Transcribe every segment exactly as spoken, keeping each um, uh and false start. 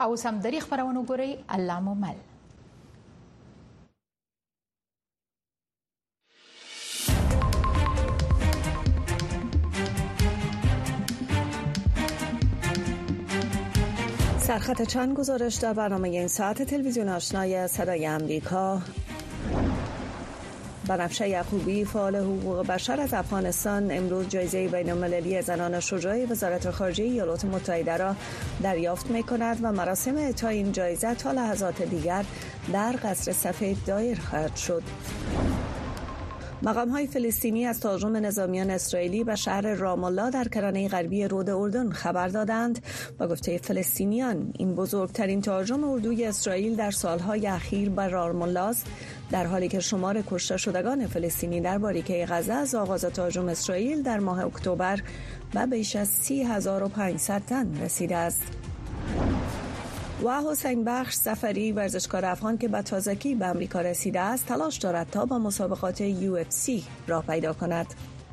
او سم دری خبرونه ګوري الله مو مل. سرخط چند گزارش در برنامه این ساعت تلویزیون آشنای صدای امریکا. بنفشه یعقوبی فعال حقوق بشر از افغانستان امروز جایزه بین‌المللی زنان شجاع وزارت خارجه ایالات متحده را دریافت می‌کند و مراسم اعطای این جایزه تا لحظات دیگر در قصر سفید دایر خواهد شد. مقام‌های فلسطینی از تهاجم نظامیان اسرائیلی به شهر رام الله در کرانه غربی رود اردن خبر دادند. با گفته فلسطینیان این بزرگترین تهاجم اردوی اسرائیل در سالهای اخیر بر رام الله است، در حالی که شمار کشته شدگان فلسطینی در باریکه غزه از آغاز تهاجم اسرائیل در ماه اکتبر به بیش از سی هزار و پانصد تن رسیده است. و حسین بخش ظفری ورزشکار افغان که به تازگی به امریکا رسیده است تلاش دارد تا با مسابقات یو اف سی راه پیدا کند.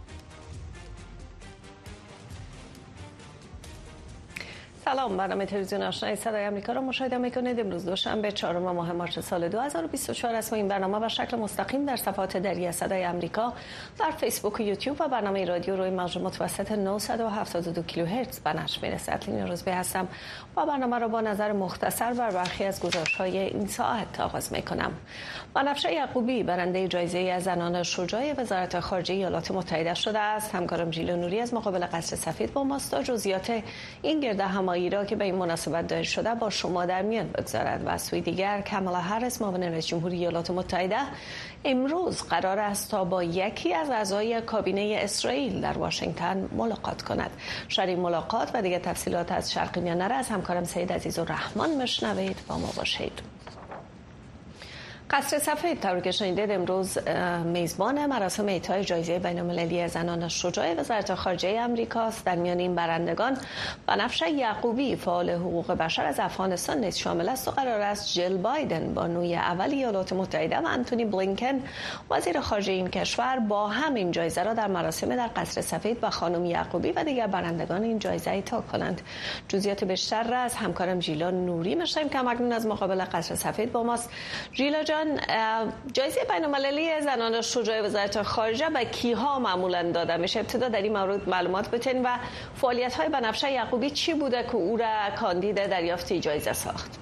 سلام، برنامه تلویزیون آشنای صدای آمریکا را مشاهده میکنید. امروز دوشنبه چهارم ماه مارس سال دو هزار و بیست و چهار است و این برنامه به شکل مستقیم در صفحات دری صدای آمریکا در فیسبوک و یوتیوب و برنامه رادیو روی موج متوسط نهصد و هفتاد و دو کیلوهرتز به نشر میرسد. لینی روزبه هستم و برنامه را با نظر مختصر بر برخی از گزارش‌های این ساعت آغاز میکنم. بنفشه یعقوبی برنده جایزه زنان شجاع وزارت خارجه ایالات متحده شده است. همکارم ژیلا نوری از مقابل قصر سفید با ماست تا جزئیات این گرد همایی را که به این مناسبت دایر شده با شما در میان بگذارد. و از سوی دیگر کامالا هریس معاون رئیس جمهور ایالات متحده امروز قرار است تا با یکی از اعضای کابینه اسرائیل در واشنگتن ملاقات کند. شرح این ملاقات و دیگر تفصیلات از شرق میانه را از همکارم سید عزیزالرحمن میشنوید. با ما باشید. قصر سفید طوری که شنیدید امروز میزبان مراسم اعطای جایزه بین‌المللی زنان شجاع وزارت خارجه آمریکاست. در میان این برندگان بنفشه یعقوبی فعال حقوق بشر از افغانستان نیز شامل است و قرار است جیل بایدن بانوی اول ایالات متحده و انتونی بلینکن وزیر خارجه این کشور با هم این جایزه را در مراسم در قصر سفید و خانم یعقوبی و دیگر برندگان این جایزه اعطا کنند. جزئیات بیشتر را از همکارم ژیلا نوری می‌شنویم که اکنون از مقابل قصر سفید با ماست. ژیلا جان، جایزه بین‌المللی زنان شجاع وزارت خارجه به کیها معمولا داده میشه؟ ابتدا در این مورد معلومات بتین و فعالیت‌های بنفشه یعقوبی چی بوده که او را کاندید دریافت جایزه ساخت؟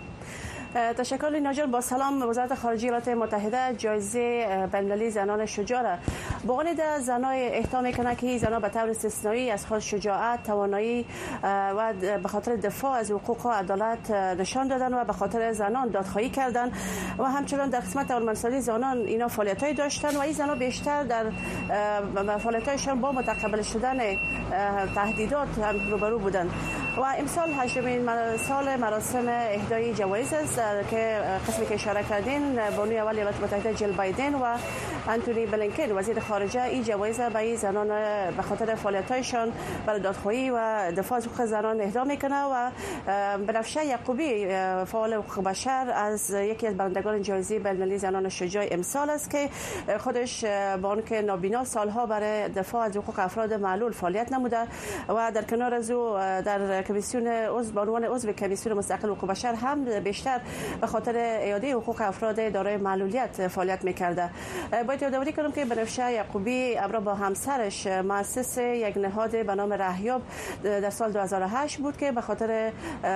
تشکر لینا جان. با سلام. وزارت خارجه ایالات متحده جایزه بین‌المللی زنان شجاع را به عنوان زنای اهدا میکنه که زنان به طور استثنایی از خود شجاعت، توانایی و به خاطر دفاع از حقوق و عدالت نشان دادن و به خاطر زنان دادخواهی کردن و همچنین در قسمت اولمنسالی زنان اینا فعالیت‌های داشتن و این زنان بیشتر در فعالیت‌هایشان با متقبل شدن تهدیدات هم روبرو بودند و امسال هشتمین سال مراسم اهدای جوایز است که قسمی که اشاره کردین بانوی اول ایالات متحده جیل بایدن و انتونی بلینکن وزیر خارجه این جوایز به زنان به خاطر فعالیت‌هایشان برای دادخواهی و دفاع از حقوق زنان اهدا میکنه و بنفشه یعقوبی فعال حقوق بشر از یکی از برندگان جایزه بین‌المللی زنان شجاع امسال است که خودش با آنکه نابینا سالها برای دفاع از حقوق افراد معلول فعالیت نموده و در کنار از او در کمیسیون عضو به عنوان عضو کمیسیون مستقل حقوق بشر هم بیشتر به خاطر اعاده حقوق افراد دارای معلولیت فعالیت می‌کرده. باید یادآوری کنم که بنفشه یعقوبی ابرا با همسرش مؤسس یک نهاد به نام رهیاب در سال دو هزار و هشت بود که به خاطر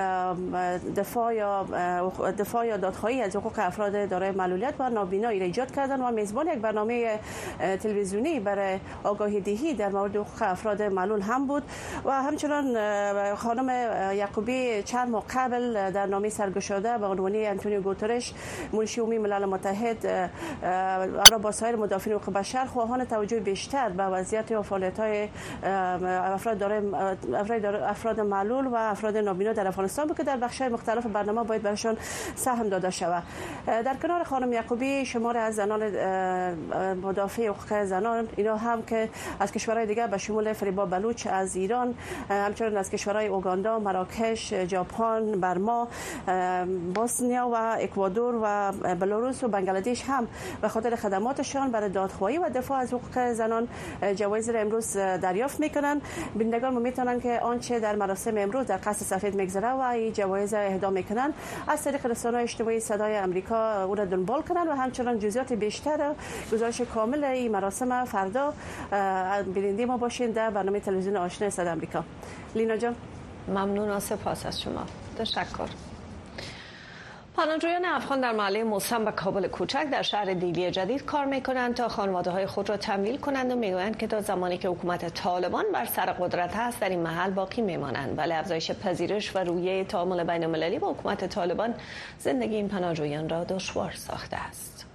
دفاع یا دفاع یا دادخواهی از حقوق افراد دارای معلولیت و نابینایی را ایجاد کردن و میزبان یک برنامه تلویزیونی برای آگاهی دهی در مورد حقوق افراد معلول هم بود و همچنین خانم یعقوبی چند ماه قبل در نامه سرگشاده به عنوان انتونیو گوترش منشی عمومی ملل متحد را با سایر مدافعین حقوق بشر خواهان توجه بیشتر به وضعیت و فعالیت‌های افراد دارای افراد معلول و افراد نابینا در افغانستان بود که در بخش‌های مختلف برنامه باید برشان سهم داده شود. در کنار خانم یعقوبی شمار از زنان مدافع حقوق زنان اینا هم که از کشورهای دیگر به شمول فریبا بلوچ از ایران، همچنین از کشورهای اوگاندا، مراکش، ژاپن، برما، بوسنیا و اکوادور و بلاروس و بنگلادش هم به خاطر خدماتشان برای دادخواهی و دفاع از حقوق زنان جوایز را امروز دریافت میکنن. بینندگان میتونن که آنچه در مراسم امروز در قصر سفید میگذره و این جوایز اهدا میکنن از طریق رسانه‌های اجتماعی صدای آمریکا او را دنبال کنن و همچنان جزئیات بیشتر گزارش کامل این مراسم فردا بیننده ما باشین در برنامه تلویزیون آشنا صدای آمریکا. لینا جان ممنون و سپاس از شما. تشکر. پناهجویان افغان در محله موسم و کابل کوچک در شهر دیلی جدید کار میکنند تا خانواده‌های خود را تمویل کنند و میگویند که تا زمانی که حکومت طالبان بر سر قدرت است در این محل باقی میمانند. ولی افزایش پذیرش و رویه تعامل بین‌المللی با حکومت طالبان زندگی این پناهجویان را دشوار ساخته است.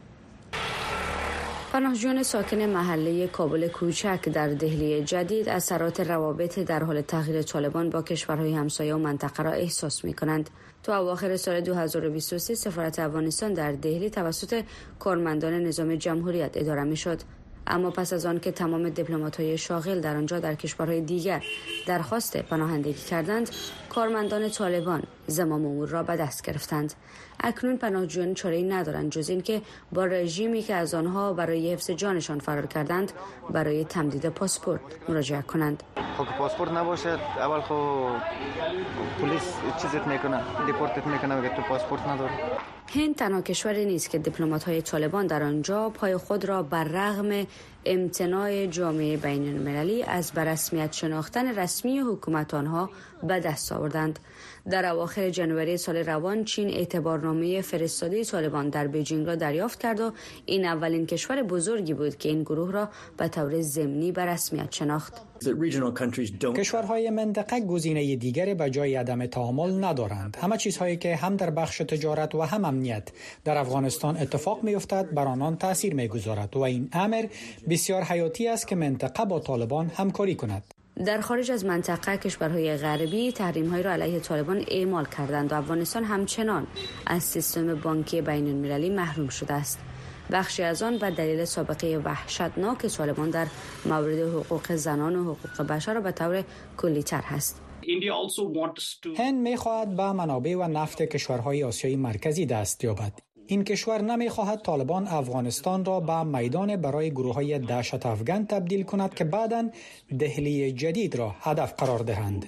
پناهجویان ساکن محله کابل کوچک در دهلی جدید اثرات روابط در حال تغییر طالبان با کشورهای همسایه و منطقه را احساس می‌کنند. تا اواخر سال دو هزار و بیست و سه سفارت افغانستان در دهلی توسط کارمندان نظام جمهوریت اداره می‌شد، اما پس از آن که تمام دیپلمات‌های شاغل در آنجا در کشورهای دیگر درخواست پناهندگی کردند، کارمندان طالبان زمام امور را به دست گرفتند. اکنون پناهجویان چاره‌ای ندارند جز این که با رژیمی که از آنها برای حفظ جانشان فرار کردند برای تمدید پاسپورت مراجعه کنند. خب پاسپورت نباشه اول خب پلیس چیزت میکنه، دیپورتت میکنه اگه تو پاسپورت نداری. هند تنها کشوری نیست که دیپلمات‌های طالبان در آنجا پای خود را بر رغم امتناع جامعه بین‌المللی از به رسمیت شناختن رسمی حکومت آنها به دست آوردند. در اواخر جنوری سال روان چین اعتبارنامه فرستاده طالبان در بیجینگ را دریافت کرد و این اولین کشور بزرگی بود که این گروه را به طور ضمنی به رسمیت شناخت. کشورهای منطقه گزینه دیگری به جای عدم تعامل ندارند. همه چیزهایی که هم در بخش تجارت و هم امنیت در افغانستان اتفاق می‌افتد بر آنان تاثیر می‌گذارد و این امر بسیار حیاتی است که منطقه با طالبان همکاری کند. در خارج از منطقه کشورهای غربی تحریم‌های را علیه طالبان اعمال کردند و افغانستان همچنان از سیستم بانکی بین‌المللی محروم شده است. بخشی از آن به دلیل سابقه وحشتناک طالبان در مورد حقوق زنان و حقوق بشر به طور کلی‌تر است. هند می‌خواهد به منابع و نفت کشورهای آسیای مرکزی دست یابد. این کشور نمی‌خواهد طالبان افغانستان را به میدان برای گروه‌های دهشت افغان تبدیل کند که بعداً دهلی جدید را هدف قرار دهند.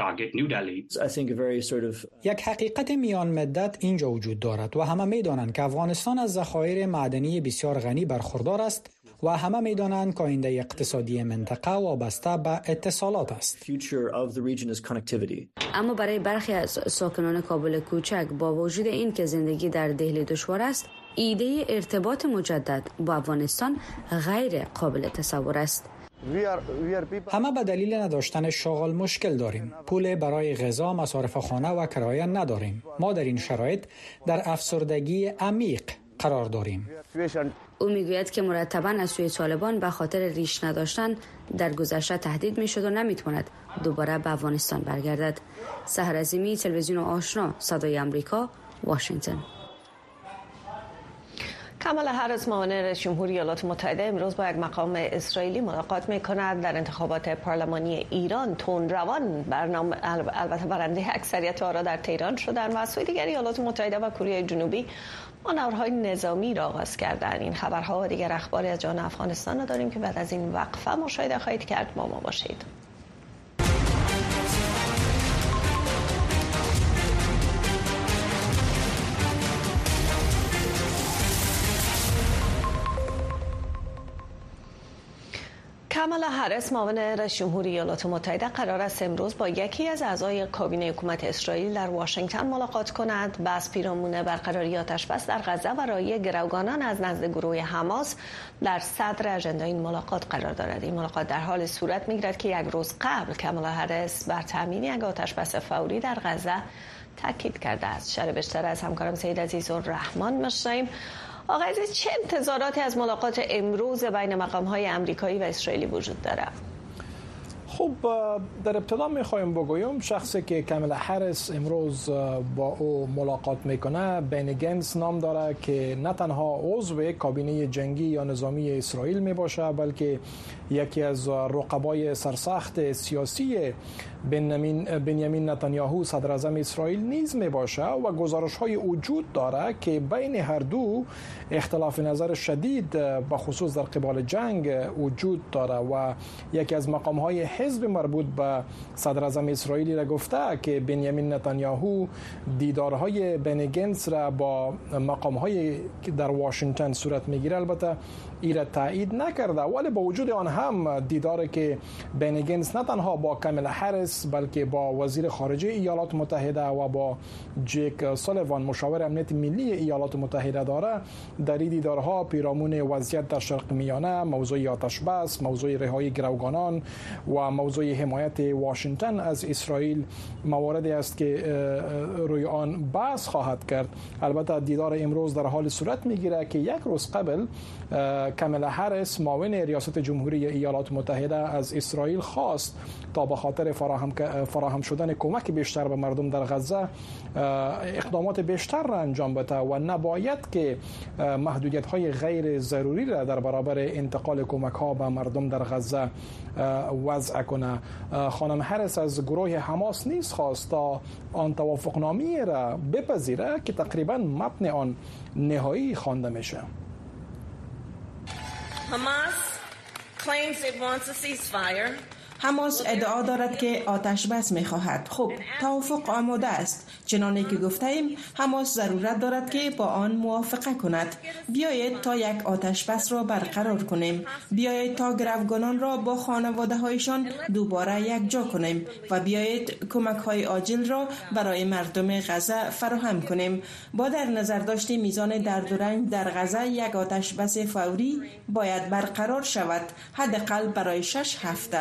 یک حقیقت میان مدت اینجا وجود دارد و همه می‌دانند که افغانستان از ذخایر معدنی بسیار غنی برخوردار است و همه می‌دانند که آینده اقتصادی منطقه وابسته به اتصالات است. اما برای برخی از ساکنان کابل کوچک با وجود این که زندگی در دهلی دشوار است، ایده ارتباط مجدد با افغانستان غیر قابل تصور است. همه به دلیل نداشتن شغل مشکل داریم. پول برای غذا، مصارف خانه و کرایه نداریم. ما در این شرایط در افسردگی عمیق قرار داریم. او میگوید که مرتباً از سوی طالبان به خاطر ریش نداشتن در گذشته تهدید میشد و نمیتواند دوباره به افغانستان برگردد. سحر عظیمی، تلویزیون آشنا، صدای آمریکا، واشنگتن. کامالا هریس معاون رئیس جمهوری ایالات متحده امروز با یک مقام اسرائیلی ملاقات می‌کند. در انتخابات پارلمانی ایران تندروان برنامه البته برنده اکثریت آرا در تهران شدند و از سوی دیگر ایالات متحده و کره جنوبی مانورهای نظامی را آغاز کردند. این خبرها و دیگر اخباری از جان افغانستان را داریم که بعد از این وقفه مشاهده خواهید کرد. با ما باشید. کامالا هریس معاون رئیس جمهوری ایالات متحده قرار است امروز با یکی از اعضای کابینه حکومت اسرائیل در واشنگتن ملاقات کند. بحث پیرامون برقراری آتشبس در غزه و رایی گروگانان از نزد گروه حماس در صدر اژندای این ملاقات قرار دارد. این ملاقات در حال صورت میگیرد که یک روز قبل کامالا هریس بر تامین یک آتشبس فوری در غزه تاکید کرده است. شرح بیشتر از همکارم سید عزیزالرحمن می‌شنویم. آقای عزیز، چه انتظاراتی از ملاقات امروز بین مقام‌های آمریکایی و اسرائیلی وجود دارد؟ خب در ابتدا میخوایم بگویم شخصی که کاملا هریس امروز با او ملاقات میکنه بنی گنتس نام داره که نه تنها عضو کابینه جنگی یا نظامی اسرائیل میباشه بلکه یکی از رقبای سرسخت سیاسی بنیامین بنیامین نتانیاهو صدر اعظم اسرائیل نیز میباشه و گزارش های وجود داره که بین هر دو اختلاف نظر شدید به خصوص در قبال جنگ وجود داره و یکی از مقام های حزب مربوط به صدر اعظم اسرائیلی را گفته که بنیامین نتانیاهو دیدارهای بنی گنتس را با مقام های که در واشنگتن صورت میگیره البته ایره تایید نکرده، ولی با وجود آن هم دیداری که بنی گنتس نه تنها با کاملا هریس بلکه با وزیر خارجه ایالات متحده و با جک سالیوان مشاور امنیت ملی ایالات متحده داره، در این دیدارها پیرامون وضعیت در شرق میانه، موضوع آتش بس، موضوع رهایی گروگانان و موضوع حمایت واشنگتن از اسرائیل مواردی است که روی آن بحث خواهد کرد. البته دیدار امروز در حال صورت میگیره که یک روز قبل کاملا هریس معاون ریاست جمهوری ایالات متحده از اسرائیل خواست تا به خاطر فراهم فراهم شدن کمک بیشتر به مردم در غزه اقدامات بیشتر را انجام بده و نباید که محدودیت های غیر ضروری را در برابر انتقال کمک ها به مردم در غزه وضع کنه. خانم هریس از گروه حماس نیز خواست تا آن توافقنامه را بپذیره که تقریبا متن آن نهایی خوانده میشه. Hamas claims it wants a ceasefire. حماس ادعا دارد که آتش بس می‌خواهد. خب توافق آماده است. چنانه که گفتیم حماس ضرورت دارد که با آن موافقه کند. بیایید تا یک آتش بس را برقرار کنیم. بیایید تا گروگانان را با خانواده‌هایشان دوباره یکجا کنیم و بیایید کمک‌های عاجل را برای مردم غزه فراهم کنیم. با در نظر داشت میزان درد و رنج در غزه یک آتش بس فوری باید برقرار شود، حداقل برای شش هفته.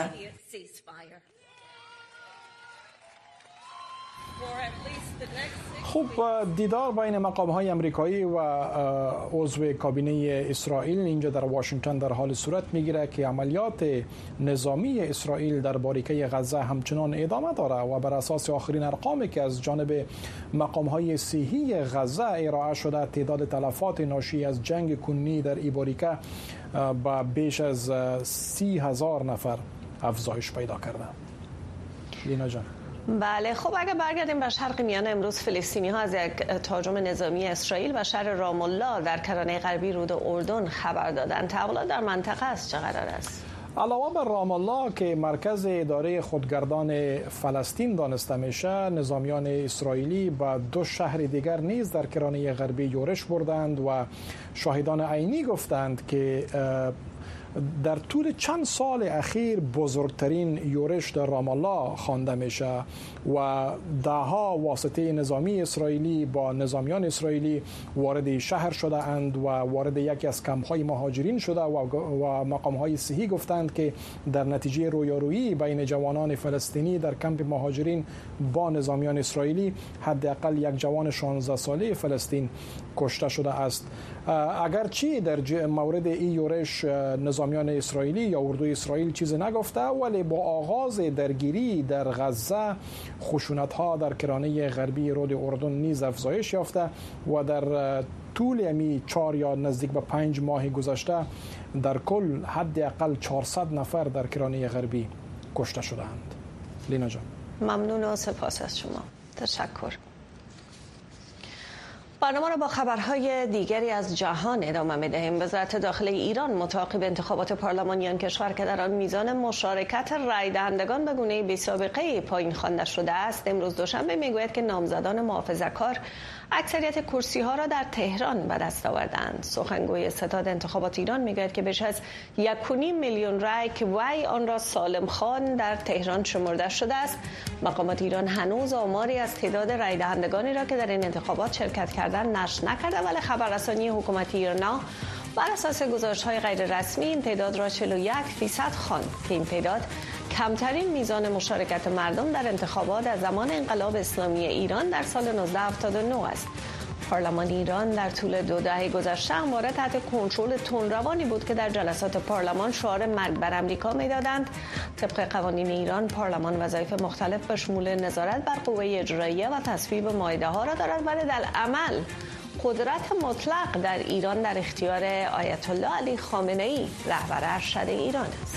خب دیدار بین مقام‌های امریکایی و عضو کابینه اسرائیل اینجا در واشنگتن در حال صورت میگیره که عملیات نظامی اسرائیل در باریکه غزه همچنان ادامه داره و بر اساس آخرین ارقامی که از جانب مقام‌های صحی غزه ارائه شده تعداد تلفات ناشی از جنگ کنونی در این باریکه با بیش از سی هزار نفر افزایش پیدا کرده. لینا جان. بله، خب اگر برگردیم به شرق میانه، امروز فلسطینی ها از یک تهاجم نظامی اسرائیل و شهر رام الله در کرانه غربی رود اردن خبر دادند. تحولات در منطقه است چه قرار است؟ علاوه بر رام الله که مرکز اداره خودگردان فلسطین دانسته میشه، نظامیان اسرائیلی به دو شهر دیگر نیز در کرانه غربی یورش بردند و شاهدان عینی گفتند که در طول چند سال اخیر بزرگترین یورش در رام الله خوانده میشه و دهها واسطه نظامی اسرائیلی با نظامیان اسرائیلی وارد شهر شده اند و وارد یکی از کمپ‌های مهاجرین شده و, و مقام‌های صحی گفتند که در نتیجه رویارویی بین جوانان فلسطینی در کمپ مهاجرین با نظامیان اسرائیلی حداقل یک جوان شانزده ساله فلسطین کشته شده است. اگرچه در مورد این یورش نظامیان اسرائیلی یا اردوی اسرائیل چیزی نگفته، ولی با آغاز درگیری در غزه خشونت‌ها در کرانه غربی رود اردن نیز افزایش یافته و در طول امی چهار یا نزدیک به پنج ماه گذشته در کل حداقل چهارصد نفر در کرانه غربی کشته شدند. لینا جان. ممنون و سپاس از شما. تشکر. برنامه را با خبرهای دیگری از جهان ادامه می‌دهیم. وزارت داخلی ایران متعاقب انتخابات پارلمانی آن کشور که در آن میزان مشارکت رای دهندگان به گونه بی‌سابقه پایین خوانده شده است، امروز دوشنبه میگوید که نامزدان محافظه‌کار اکثریت کرسی‌ها را در تهران به دست آوردند. سخنگوی ستاد انتخابات ایران میگوید که بیش از یک و نیم میلیون رای که وی آن را سالم خوان در تهران شمرده شده است. مقامات ایران هنوز آماری از تعداد رای دهندگانی را که در این انتخابات شرکت کردند نشر نکرده، ولی خبررسانی حکومتی ایران بر اساس گزارش‌های غیر رسمی این تعداد را چهل و یک فیصد خواند که این تعداد کمترین میزان مشارکت مردم در انتخابات از زمان انقلاب اسلامی ایران در سال نوزده هفتاد و نه است. پارلمان ایران در طول دو دهه گذشته همواره تحت کنترل تندروانی بود که در جلسات پارلمان شعار مرگ بر امریکا میدادند. طبق قوانین ایران پارلمان وظایف مختلف به شمول نظارت بر قوه اجراییه و تصویب مائده ها را دارد، ولی در عمل قدرت مطلق در ایران در اختیار آیت الله علی خامنه ای رهبر ارشد ایران است.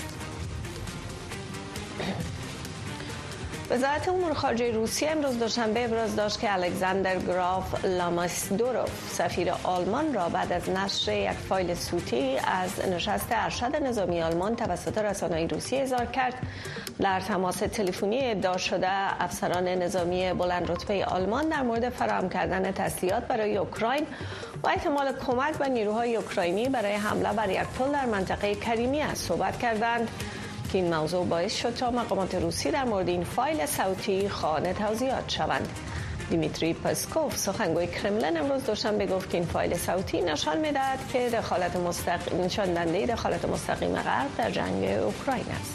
وزارت امور خارجه روسیه امروز دوشنبه ابراز داشت که الکساندر گراف لاماسدوروف سفیر آلمان را بعد از نشر یک فایل صوتی از نشست ارشد نظامی آلمان توسط رسانه‌های روسیه اظهار کرد. در تماس تلفنی ادعا شده افسران نظامی بلند رتبه آلمان در مورد فراهم کردن تسلیحات برای اوکراین و احتمال کمک به نیروهای اوکراینی برای حمله بر یک پل در منطقه کریمیا صحبت کردند که این موضوع باعث شد تا مقامات روسی در مورد این فایل صوتی خواهان توضیحات شوند. دیمیتری پسکوف سخنگوی کرملین امروز دوشنبه گفت که این فایل صوتی نشان می‌دهد که دخالت مستقیم نشان دهنده دخالت مستقیم غرب در جنگ اوکراین است.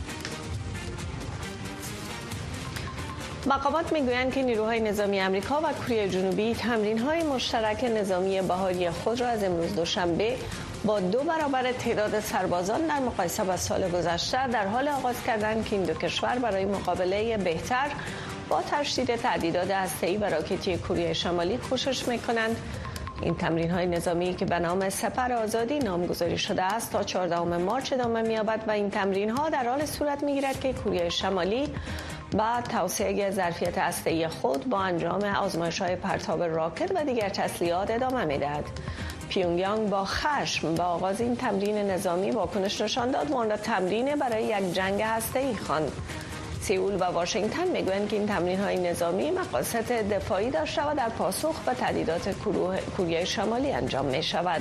مقامات میگویند که نیروهای نظامی آمریکا و کره جنوبی تمرین‌های مشترک نظامی بهاری خود را از امروز دوشنبه با دو برابر تعداد سربازان در مقایسه با سال گذشته در حال آغاز کردند که این دو کشور برای مقابله بهتر با تشدید تهدیدات هسته‌ای و راکتی کره شمالی کوشش می‌کنند. این تمرین‌های نظامی که به نام سپر آزادی نامگذاری شده است تا چهاردهم مارس ادامه می‌یابد و این تمرین‌ها در حال صورت می‌گیرد که کره شمالی با توسعه ظرفیت هسته‌ای خود با انجام آزمایش‌های پرتاب راکت و دیگر تسلیحات ادامه می‌دهد. پیونگیانگ با خشم به آغاز این تمرین نظامی واکنش نشان داد و آن را تمرین برای یک جنگ هسته‌ای خواند. سئول و واشنگتن میگویند که این تمرین‌های نظامی مقاصد دفاعی داشته و در پاسخ به تهدیدات کره شمالی انجام می‌شود.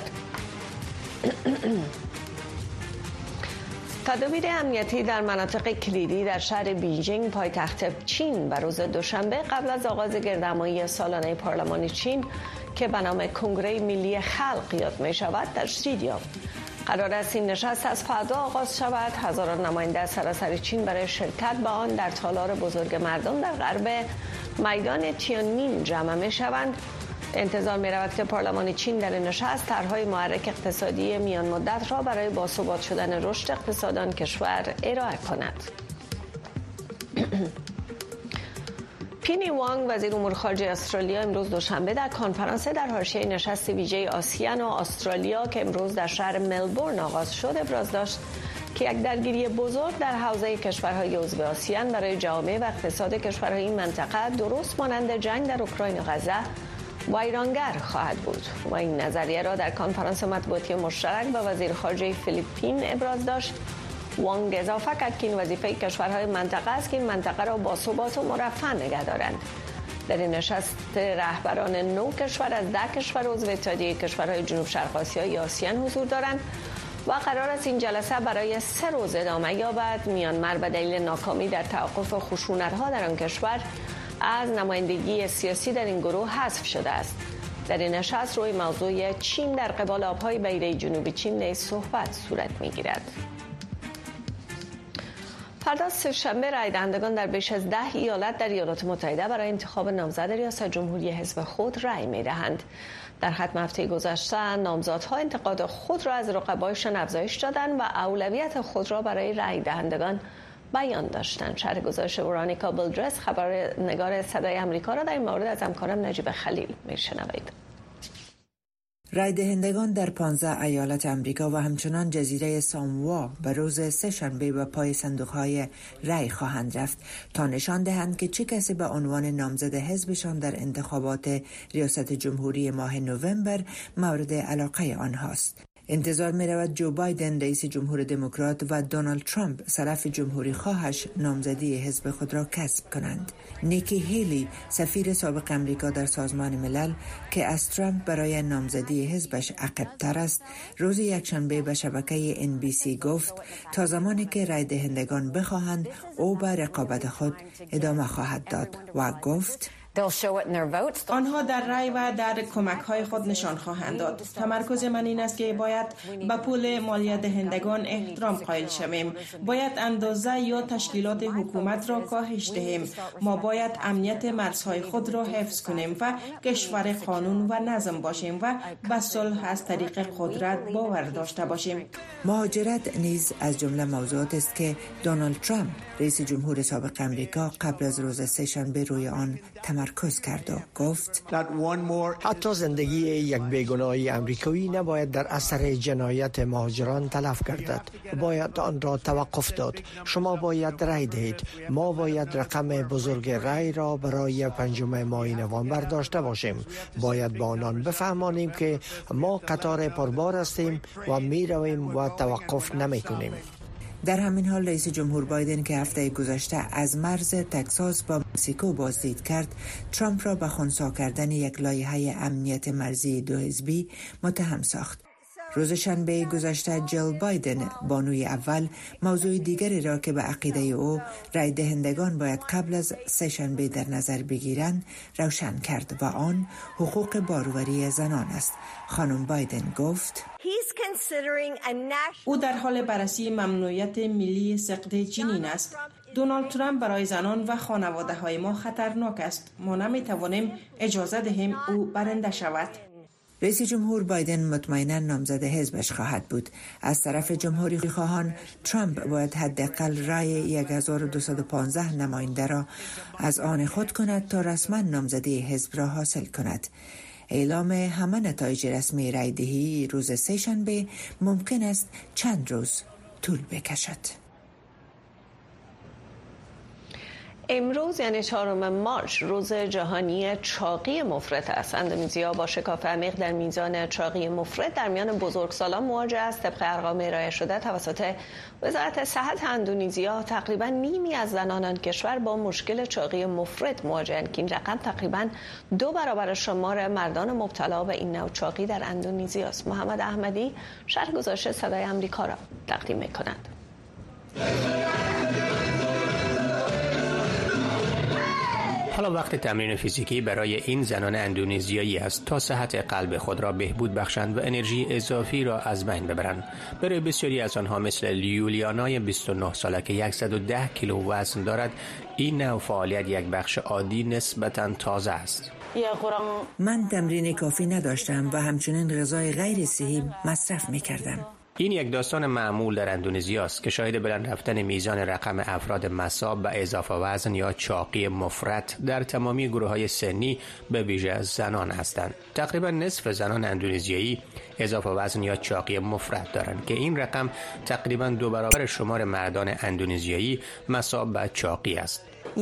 تدابیر امنیتی در مناطق کلیدی در شهر بیجینگ پایتخت چین و روز دوشنبه قبل از آغاز گردهمایی سالانه پارلمان چین که به نام کنگره ملی خلق یاد می شود تشدید یافت. قرار است این نشست از فردا آغاز شود. هزاران نماینده از سراسر چین برای شرکت به آن در تالار بزرگ مردم در غرب میدان تیانمین جمع می شوند. انتظار می رود که پارلمان چین در نشست طرح‌های محرک اقتصادی میان مدت را برای باثبات شدن رشد اقتصاد آن کشور ارائه کند. پینی وانگ وزیر امور خارجه استرالیا امروز دوشنبه در کنفرانس در حاشیه نشست ویژه آسیان و استرالیا که امروز در شهر ملبورن آغاز شد ابراز داشت که یک درگیری بزرگ در حوزه کشورهای عضو آسیان برای جامعه و اقتصاد کشورهای این منطقه درست مانند جنگ در اوکراین و غزه ویرانگر خواهد بود و این نظریه را در کنفرانس مطبوعاتی مشترک با وزیر خارجه فیلیپین ابراز داشت. وانگ اضافه کرد که این وظیفه کشورهای منطقه است که این منطقه را با ثبات و مرفه نگه دارند. در این نشست رهبران نو کشور از ده کشور عضو اتحادیه کشورهای جنوب شرق آسیایی آسیان حضور دارند و قرار است این جلسه برای سه روز ادامه یابد. میانمار به دلیل ناکامی در توقف خشونت‌ها در آن کشور از نمایندگی سیاسی در این گروه حذف شده است. در این نشست روی موضوع چین در قبال آبهای بحیره جنوبی چین نیز صحبت صورت می‌گیرد. فردا سه‌شنبه رای دهندگان در بیش از ده ایالت در ایالات متحده برای انتخاب نامزد ریاست جمهوری حزب خود رای می‌دهند. در ختم هفته گذشته نامزدها انتقاد خود را از رقبایشان افزایش دادند و اولویت خود را برای رای دهندگان بیان داشتند. شرح گزارش ورانیکا بلدرس خبرنگار صدای آمریکا را در این مورد از همکارم نجیب خلیل میشنوید. رای دهندگان در پانزده ایالت امریکا و همچنان جزیره ساموا به روز سه‌شنبه به پای صندوق‌های رای خواهند رفت تا نشان دهند که چه کسی به عنوان نامزد حزبشان در انتخابات ریاست جمهوری ماه نوامبر مورد علاقه آنهاست. انتظار می رود جو بایدن رئیس جمهور دموکرات و دونالد ترامپ سرف جمهوری خواهش نامزدی حزب خود را کسب کنند. نیکی هیلی سفیر سابق امریکا در سازمان ملل که از ترامپ برای نامزدی حزبش عقب‌تر است روز یکشنبه به شبکه ان بی سی گفت تا زمانی که رای دهندگان بخواهند او به رقابت خود ادامه خواهد داد و گفت آنها در رای و در کمک های خود نشان خواهند داد. تمرکز من این است که باید به پول مالیات دهندگان احترام قائل شویم. باید اندازه یا تشکیلات حکومت را کاهش دهیم. ما باید امنیت مرزهای خود را حفظ کنیم و کشور قانون و نظم باشیم و به صلح از طریق قدرت باور داشته باشیم. مهاجرت نیز از جمله موضوعات است که دونالد ترامپ رئیس جمهور سابق امریکا قبل از روز سه‌شنبه روی آن تمرکز کرد و گفت حتی زندگی یک بیگناه امریکایی نباید در اثر جنایت مهاجران تلف گردد. باید آن را توقف داد. شما باید رای دهید. ما باید رقم بزرگ رای را برای پنجم ماه نوامبر داشته باشیم. باید با آنان بفهمانیم که ما قطار پربار هستیم و می رویم و توقف نمی کنیم. در همین حال رئیس جمهور بایدن که هفته گذشته از مرز تگزاس با مکزیکو بازدید کرد، ترامپ را به خنثی کردن یک لایحه امنیت مرزی دو حزبی متهم ساخت. روز شنبه گذشته جیل بایدن بانوی اول موضوع دیگری را که به عقیده او رای دهندگان باید قبل از سه شنبه در نظر بگیرند روشن کرد و آن حقوق باروری زنان است. خانم بایدن گفت او در حال بررسی ممنوعیت ملی سقط جنین است. دونالد ترامپ برای زنان و خانواده های ما خطرناک است. ما نمی توانیم اجازه دهیم او برنده شود. رئیس جمهور بایدن مطمئنا نامزد حزبش خواهد بود. از طرف جمهوری خواهان ترامپ باید حداقل رای هزار و دویست و پانزده نماینده را از آن خود کند تا رسما نامزدی حزب را حاصل کند. اعلام همه نتایج رسمی رای دهی روز سه شنبه ممکن است چند روز طول بکشد. امروز یعنی چهارم مارس روز جهانی چاقی مفرط است. اندونزیا با شکاف عمیق در میزان چاقی مفرط در میان بزرگسالان مواجه است. طبق ارقام ارائه شده توسط وزارت صحت اندونزیا تقریبا نیمی از زنان آن کشور با مشکل چاقی مفرط مواجه‌اند که این رقم تقریبا دو برابر شمار مردان مبتلا به این نوع چاقی در اندونزیا است. محمد احمدی شرح گزارش صدای آمریکا را تقدیم می‌کند. حالا وقت تمرین فیزیکی برای این زنان اندونزیایی است تا صحت قلب خود را بهبود بخشند و انرژی اضافی را از بین ببرند. برای بسیاری از آنها مثل لیولیانای بیست و نه ساله که صد و ده کیلو وزن دارد، این نوع فعالیت یک بخش عادی نسبتاً تازه است. من تمرین کافی نداشتم و همچنین غذای غیر صحی مصرف می‌کردم. این یک داستان معمول در اندونزیا است که شاهد بلند رفتن میزان رقم افراد مصاب به اضافه وزن یا چاقی مفرط در تمامی گروه‌های سنی به ویژه زنان هستند. تقریبا نصف زنان اندونزیایی اضافه وزن یا چاقی مفرط دارند که این رقم تقریبا دو برابر شمار مردان اندونزیایی مصاب به چاقی است.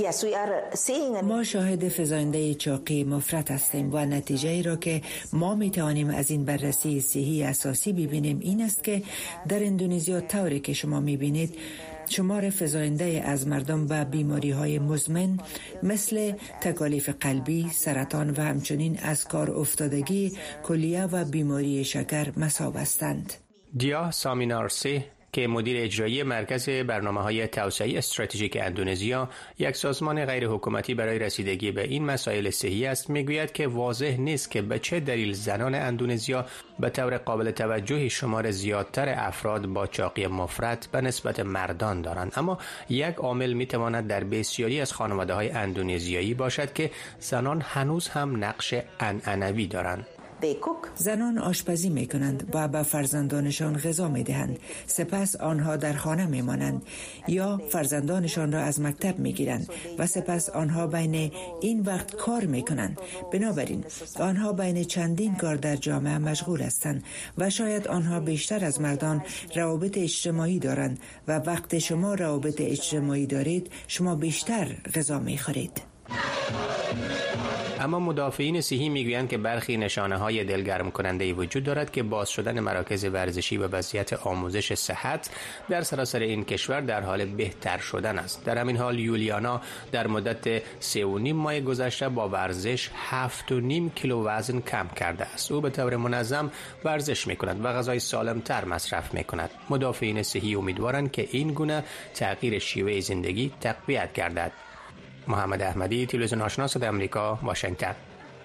ما شاهد فزاینده چاقی مفرط هستیم و نتیجه ای را که ما می توانیم از این بررسی صحی اساسی ببینیم این است که در اندونزیا طوری که شما می بینید شمار فزاینده از مردم با بیماری های مزمن مثل تکالیف قلبی، سرطان و همچنین از کار افتادگی کلیه و بیماری شکر مصاب هستند. دیا سامینارسی که مدیر اجرایی مرکز برنامه‌های توسعه استراتژیک اندونزیا، یک سازمان غیر حکومتی برای رسیدگی به این مسائل صحی است، میگوید که واضح نیست که به چه دلیل زنان اندونزیا به طور قابل توجهی شمار زیادتر افراد با چاقی مفرط به نسبت مردان دارند، اما یک عامل میتواند در بسیاری از خانواده‌های اندونزیایی باشد که زنان هنوز هم نقش عنعنوی دارند. زنان آشپزی می کنند و به فرزندانشان غذا می دهند. سپس آنها در خانه می مانند یا فرزندانشان را از مکتب می گیرند و سپس آنها بین این وقت کار می کنند. بنابراین آنها بین چندین کار در جامعه مشغول هستند و شاید آنها بیشتر از مردان روابط اجتماعی دارند و وقت شما روابط اجتماعی دارید شما بیشتر غذا می خورید. اما مدافعین صحی میگویند که برخی نشانه‌های دلگرم کننده‌ای وجود دارد که باز شدن مراکز ورزشی و وضعیت آموزش صحت در سراسر این کشور در حال بهتر شدن است. در همین حال یولیانا در مدت سه و نیم ماه گذشته با ورزش هفت و نیم کیلو وزن کم کرده است. او به طور منظم ورزش می‌کند و غذای سالم‌تر مصرف می‌کند. مدافعین صحی امیدوارند که این گونه تغییر شیوه زندگی تقویت گردد. محمد احمدی، تلویزیون آشنا صدای آمریکا، واشنگتن.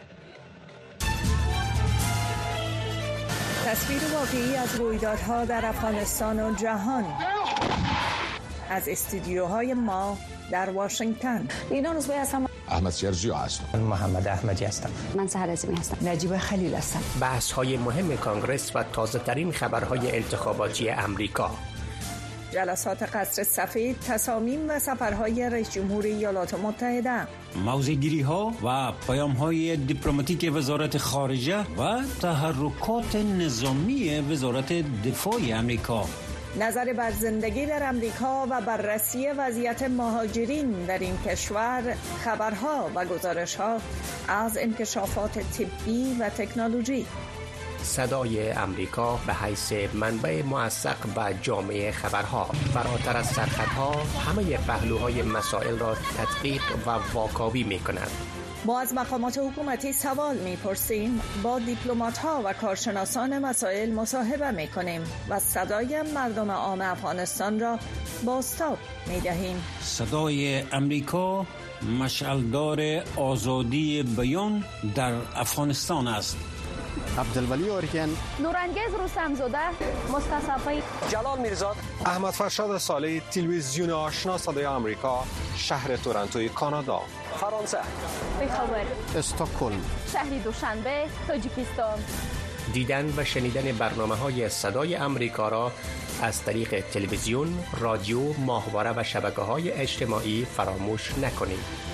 تصویر واقعی از رویدادها در افغانستان و جهان از استودیوهای ما در واشنگتن. اینا روزبه هستم. احمد شرجی هستم. محمد احمدی هستم. من سحر عظیمی هستم. نجیب خلیل هستم. بحث های مهم کانگرس و تازه ترین خبرهای انتخاباتی امریکا. جلسات قصر سفید، تصامیم و سفرهای رئیس جمهور ایالات متحده. موضع‌گیری ها و پیام های دیپلماتیک وزارت خارجه و تحرکات نظامی وزارت دفاع امریکا. نظر بر زندگی در امریکا و بررسی وضعیت مهاجرین در این کشور، خبرها و گزارش‌ها از انکشافات طبی و تکنولوژی. صدای امریکا به حیث منبع موثق و جامع خبرها، فراتر از سرحدها همه پهلوهای مسائل را تدقیق و واکاوی می‌کند. ما از مقامات حکومتی سوال می‌پرسیم، با دیپلمات‌ها و کارشناسان مسائل مصاحبه می‌کنیم و صدای مردم عام افغانستان را بازتاب می‌دهیم. صدای امریکا مشعلدار آزادی بیان در افغانستان است. عبدالولی اورکن، نورانگیز رستمزاده، مصطفی جلال میرزاد، احمد فرشاد صالحی، تلویزیون آشنا صدای آمریکا، شهر تورنتوی کانادا. فرانسه، بخاور، استکهلم، شهر دوشنبه، تاجیکستان. دیدن و شنیدن برنامه‌های صدای آمریکا را از طریق تلویزیون، رادیو، ماهواره و شبکه‌های اجتماعی فراموش نکنید.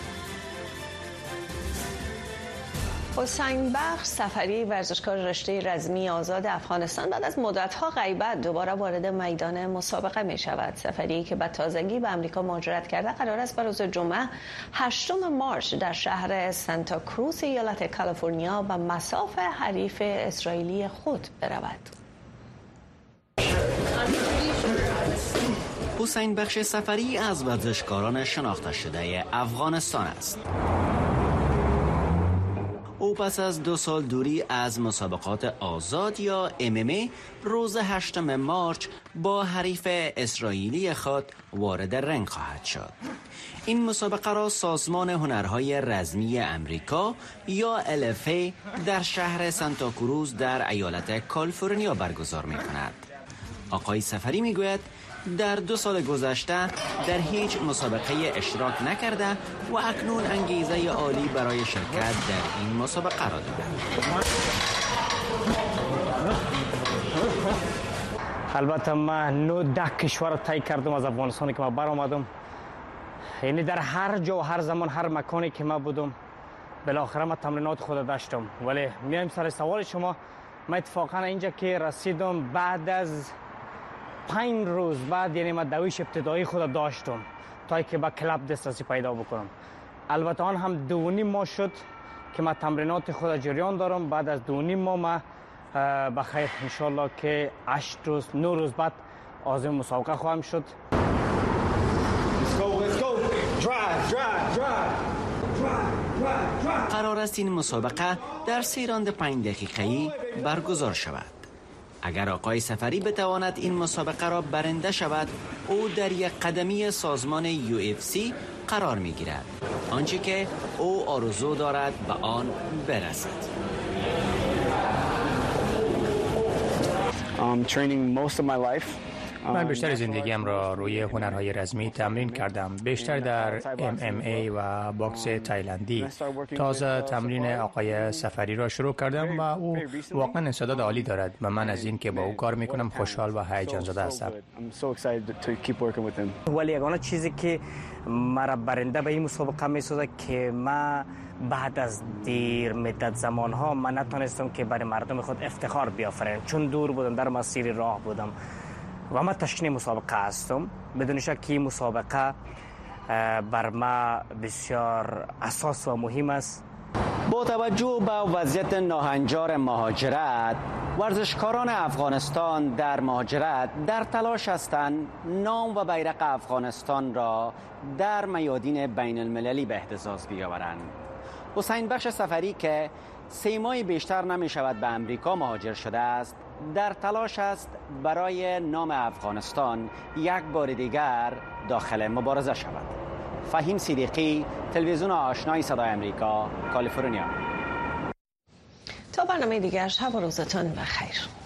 حسین بخش سفری، ورزشکار رشته رزمی آزاد افغانستان، بعد از مدت‌ها غیبت دوباره وارد میدان مسابقه می شود. سفری که به تازگی به آمریکا مهاجرت کرده قرار است به روز جمعه هشتم مارس در شهر سانتا کروز ایالت کالیفرنیا به مصاف حریف اسرائیلی خود برود. حسین بخش سفری از ورزشکاران شناخته شده افغانستان است. او پس از دو سال دوری از مسابقات آزاد یا ام ام ای روز هشتم مارس با حریف اسرائیلی خود وارد رنگ خواهد شد. این مسابقه را سازمان هنرهای رزمی امریکا یا ال اف ای در شهر سانتا کروز در ایالت کالیفرنیا برگزار می کند. آقای سفری می گوید در دو سال گذشته در هیچ مسابقه اشتراک نکرده و اکنون انگیزه عالی برای شرکت در این مسابقه را دارد. البته من نو ده کشور طی کردم از افغانستان که من برآمدم. یعنی در هر جا و هر زمان هر مکانی که من بودم بالاخره من تمرینات خود داشتم. ولی میایم سر سوال شما، من اتفاقا اینجا که رسیدم بعد از پنج روز بعد، یعنی من دویش ابتدایی خود داشتم تا که با کلاب دسترسی پیدا بکنم. البته آن هم دو نیم ماه شد که من تمرینات خود جریان دارم. بعد از دو نیم ماه من بخیر انشالله که هشت روز نه روز بعد عازم مسابقه خواهم شد. قرار است این مسابقه در سی راند پنج دقیقه‌ای برگزار شود. اگر آقای سفری بتواند این مسابقه را برنده شود، او در یک قدمی سازمان یو اف سی قرار می گیرد، آنچه که او آرزو دارد به آن برسد. I'm training most of my life. من بیشتر زندگیم را روی هنرهای رزمی تمرین کردم، بیشتر در ام ام ای و باکس تایلندی. تازه تمرین آقای سفری را شروع کردم و او واقعا استعداد عالی دارد و من از این که با او کار میکنم خوشحال و هیجان زده هستم. ولی یگانه چیزی که مرا برنده به این مسابقه میسازه که من بعد از دیر مدت زمان ها من نتونستم که برای مردم خود افتخار بیافرینم، چون دور بودم، در مسیر راه بودم و من تشکیل مسابقه هستم. بدون شک این مسابقه بر ما بسیار اساس و مهم است. با توجه به وضعیت ناهنجار مهاجرت، ورزشکاران افغانستان در مهاجرت در تلاش هستند نام و بیرق افغانستان را در میادین بین المللی به اهتزاز بیاورند. حسین بخش سفری که سه ماه بیشتر نمی شود به امریکا مهاجر شده است، در تلاش است برای نام افغانستان یک بار دیگر داخل مبارزه شود. فهیم صدیقی، تلویزیون آشنای صدای آمریکا، کالیفرنیا. تا برنامه دیگر، شب و روزتون بخیر.